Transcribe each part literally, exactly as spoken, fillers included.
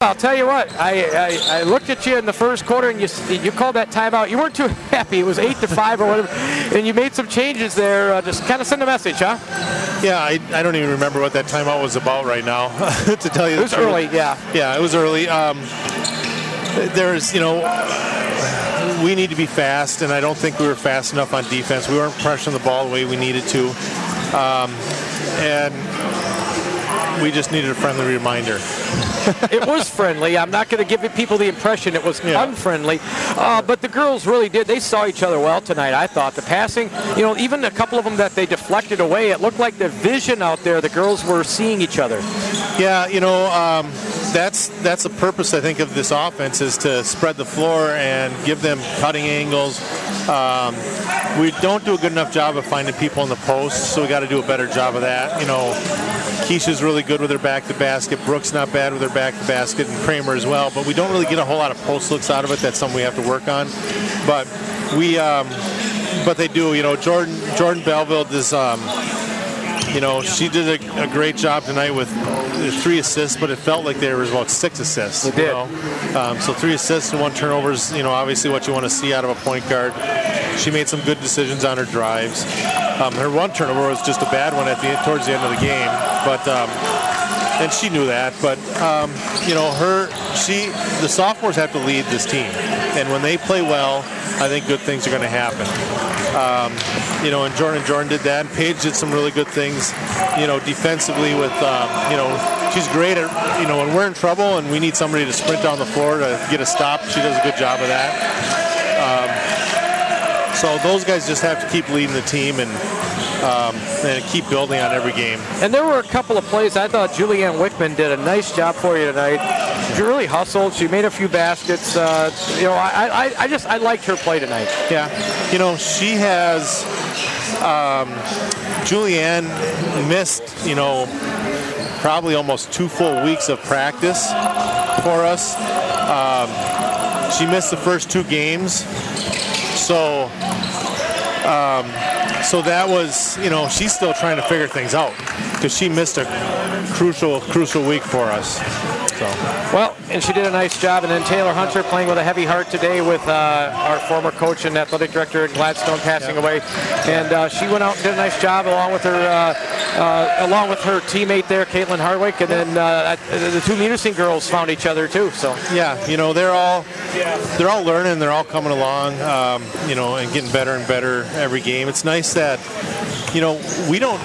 I'll tell you what. I, I I looked at you in the first quarter, and you you called that timeout. You weren't too happy. It was eight to five or whatever, and you made some changes there. Uh, just kind of send a message, huh? Yeah, I, I don't even remember what that timeout was about right now. To tell you it the was truth. early. Yeah. Yeah, it was early. Um, there's you know. We need to be fast, and I don't think we were fast enough on defense. We weren't pressuring the ball the way we needed to, um, and we just needed a friendly reminder. It was friendly. I'm not going to give people the impression it was yeah. unfriendly, uh, but the girls really did. They saw each other well tonight, I thought. The passing, you know, even a couple of them that they deflected away, it looked like the vision out there, the girls were seeing each other. Yeah, you know, um, that's that's the purpose, I think, of this offense is to spread the floor and give them cutting angles. Um, we don't do a good enough job of finding people in the post, so we got to do a better job of that. You know, Keisha's really good with her back to basket. Brooke's not bad with her back to basket, and Kramer as well. But we don't really get a whole lot of post looks out of it. That's something we have to work on. But we, um, but they do. You know, Jordan Jordan Belleville is. Um, You know, she did a, a great job tonight with three assists, but it felt like there was about six assists. It did. You know? um, so three assists and one turnover is, you know, obviously what you want to see out of a point guard. She made some good decisions on her drives. Um, her one turnover was just a bad one at the towards the end of the game, but um, and she knew that. But um, you know, her she the sophomores have to lead this team, and when they play well, I think good things are going to happen. Um, you know, and Jordan Jordan did that. And Paige did some really good things, you know, defensively with, um, you know, she's great at, you know, when we're in trouble and we need somebody to sprint down the floor to get a stop, she does a good job of that. Um, so those guys just have to keep leading the team and, um, and keep building on every game. And there were a couple of plays. I thought Julianne Wickman did a nice job for you tonight. She really hustled. She made a few baskets. Uh, you know, I, I, I just I liked her play tonight. Yeah, you know, she has. Um, Julianne missed, you know, probably almost two full weeks of practice for us. Um, she missed the first two games, so um, so that was, you know, she's still trying to figure things out because she missed a crucial crucial week for us. So. Well, and she did a nice job. And then Taylor Hunter playing with a heavy heart today with uh, our former coach and athletic director at Gladstone passing yeah. away. And uh, she went out and did a nice job along with her uh, uh, along with her teammate there, Caitlin Hardwick. And then uh, the two Munising girls found each other too. So yeah, you know, they're all they're all learning. They're all coming along, um, you know, and getting better and better every game. It's nice that, you know, we don't.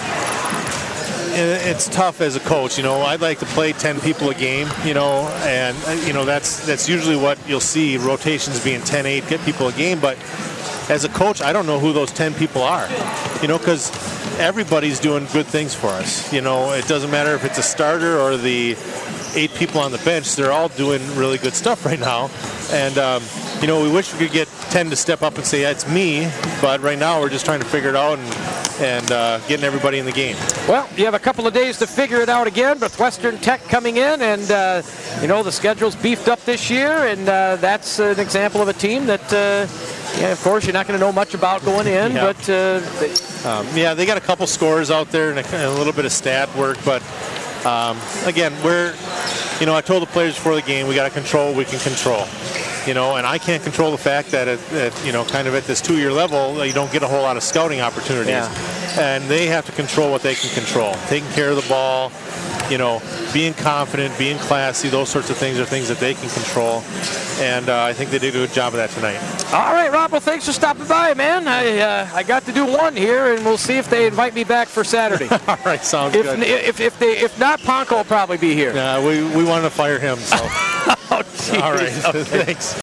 It's tough as a coach, you know. I'd like to play ten people a game, you know, and you know that's that's usually what you'll see, rotations being ten eight, get people a game. But as a coach, I don't know who those ten people are, you know, because everybody's doing good things for us. You know, it doesn't matter if it's a starter or the eight people on the bench; they're all doing really good stuff right now. And um, you know, we wish we could get ten to step up and say, yeah, it's me. But right now, we're just trying to figure it out and. and uh, getting everybody in the game. Well, you have a couple of days to figure it out again with Western Tech coming in, and uh, you know the schedule's beefed up this year, and uh, that's an example of a team that, uh, yeah, of course, you're not going to know much about going in, yeah. but uh, they, um, yeah, they got a couple scores out there and a, and a little bit of stat work, but um, again, we're, you know, I told the players before the game, we got to control what we can control. You know, and I can't control the fact that, at, at, you know, kind of at this two-year level, you don't get a whole lot of scouting opportunities. Yeah. And they have to control what they can control. Taking care of the ball, you know, being confident, being classy, those sorts of things are things that they can control. And uh, I think they did a good job of that tonight. All right, Rob, well, thanks for stopping by, man. I uh, I got to do one here, and we'll see if they invite me back for Saturday. All right, sounds if, good. If, if, they, if not, Ponko will probably be here. Yeah, we, we wanted to fire him, so. Oh, geez. All right, okay. thanks.